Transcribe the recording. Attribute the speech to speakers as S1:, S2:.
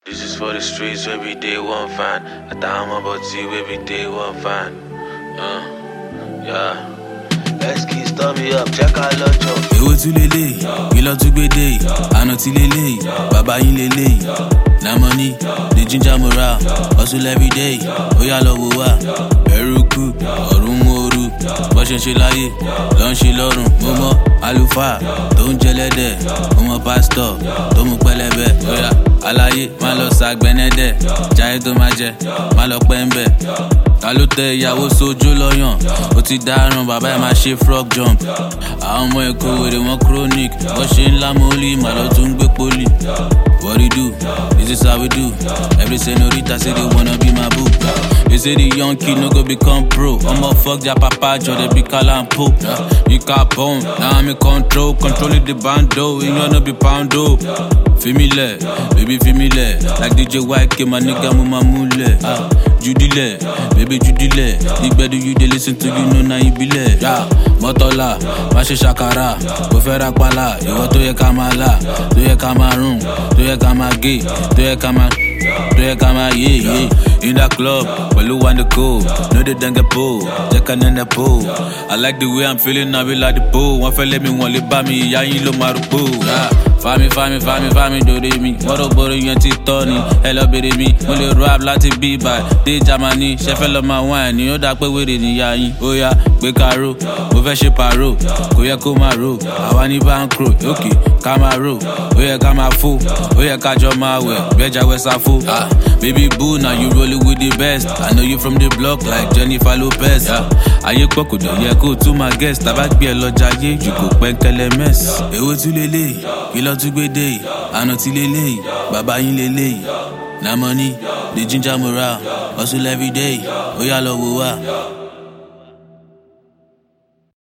S1: This is for the streets, every day one fine. I thought I'm about to every day one fine. Yeah. Let's keep stir me up, check out Lojo.
S2: Èwo tún lélẹ̀, ìlọ tún gbé dé, àná tí lélẹ̀, bàbá yín lélẹ̀. Na money, the ginger morale, hustle every day, ó yá lọ wò wá. Ẹ̀rù kù, ọ̀run mòoru, bó ṣe ń ṣe láyé, ló ń ṣe lọ́run. Mo mọ àlùfáà tó ń jẹlẹ́dẹ̀, mo mọ pásítọ̀ tó mú pẹlẹbẹ. Ó yá aláyé, má lọ ṣàgbẹ́nẹ́dẹ̀, jáyé tó má jẹ, má lọ pẹ́ ń bẹ̀. Ta ló tẹ ìyàwó sójú lọ́yàn, ó ti dáràn, bàbá ẹ̀ máa ṣe frog jump. Àwọn ọmọ Èkó wèrè wọn chronic, bó ṣe ń lámọ́lì, màá lọ tún gbé pólì. What do you do? This is how we do. Every senorita say they wanna be my boo. They say the young kid no go become pro. I'ma fuck their papa, Joe, they be calling po. You got bone, now I'm in control. Controlling the bando, you know no be poundo. Femile, baby femile. Like DJ YK, my nigga, mama mule. Judile, baby Judile. Big better you they listen to, you know now you be le. Yeah, Motola, Mashi Shakara, Bofera Pala, you want to ye Kamala, to ye Cameroon, to ye Kamagi, to ye Kama, yeah. In that club, well, you want to go, no they don't get pulled, they can end the pool. I like the way I'm feeling, I be like the pool. One fella me, one lip by me, yeah, you look marupo, yeah. Fami, do they me? Moro boro yanti Tony, hello baby me. Only rap láti be by, they Germany. Sheffield of my wine, you know that way with it, yeah. Oh yeah, we caro, we fẹ́ ṣe paro, kò yẹ kó máa ro. Àwa ní bankro, okay, ká máa ro. Ó yẹ ká máa fò, ó yẹ ká jọ máa wẹ̀, bẹ́jà wẹ̀ sáfò. Baby boo, now you rolling with the best. I know you from the block like Jennifer Lopez. Ayé pọ̀ kò dọ̀ yẹ kó tún máa guest. Tàbá gbé ẹ lọ́jà yé, jù kò pẹ́ńkẹ́lẹ́ mess. Èwo tún lélẹ̀, ìlọ tún gbé dé, àná tí lélẹ̀, bàbá yín lélẹ̀. Na money, the ginger morale, hustle every day, ó yá lọ wò wá.